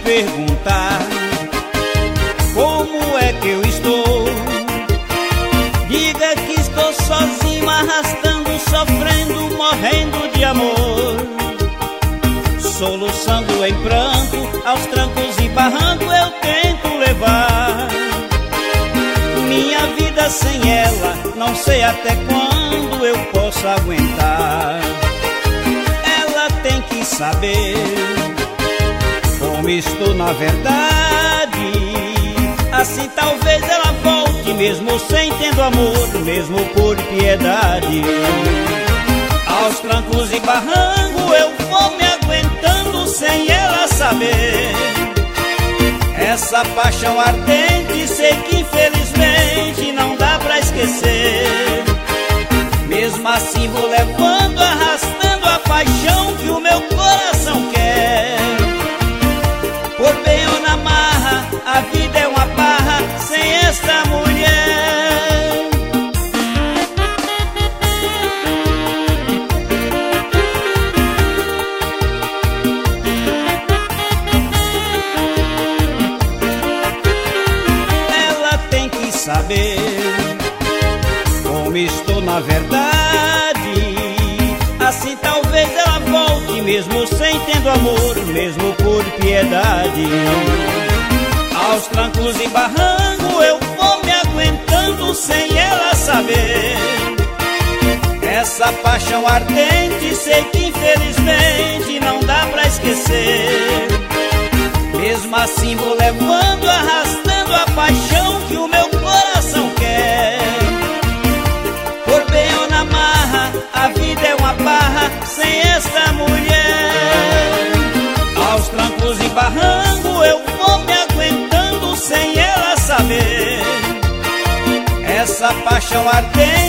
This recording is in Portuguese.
perguntar como é que eu estou. Diga que estou sozinho, arrastando, sofrendo, morrendo de amor, soluçando em pranto, aos trancos e barrancos eu tento levar minha vida sem ela, não sei até quando eu posso aguentar. Ela tem que saber como estou na verdade, assim talvez ela volte, mesmo sem tendo amor, mesmo por piedade. Aos trancos e barrancos eu vou me aguentando sem ela saber. Essa paixão ardente sei que infelizmente não dá pra esquecer. Mesmo assim vou levando, arrastando a paixão que o meu coração quer. Por bem ou na marra, a vida é uma barra sem esta mulher. Ela tem que saber como estou na verdade, assim talvez ela volte, mesmo sem tendo amor, mesmo por piedade. Aos trancos e barrancos eu vou me aguentando sem ela saber. Essa paixão ardente sei que infelizmente não dá pra esquecer. Mesmo assim vou levando, arrastando a paixão que o meu coração quer. Por bem ou na marra, a vida é uma barra sem esta mulher. Aos trancos e barrancos eu vou me aguentando sem ela saber. Essa paixão ardente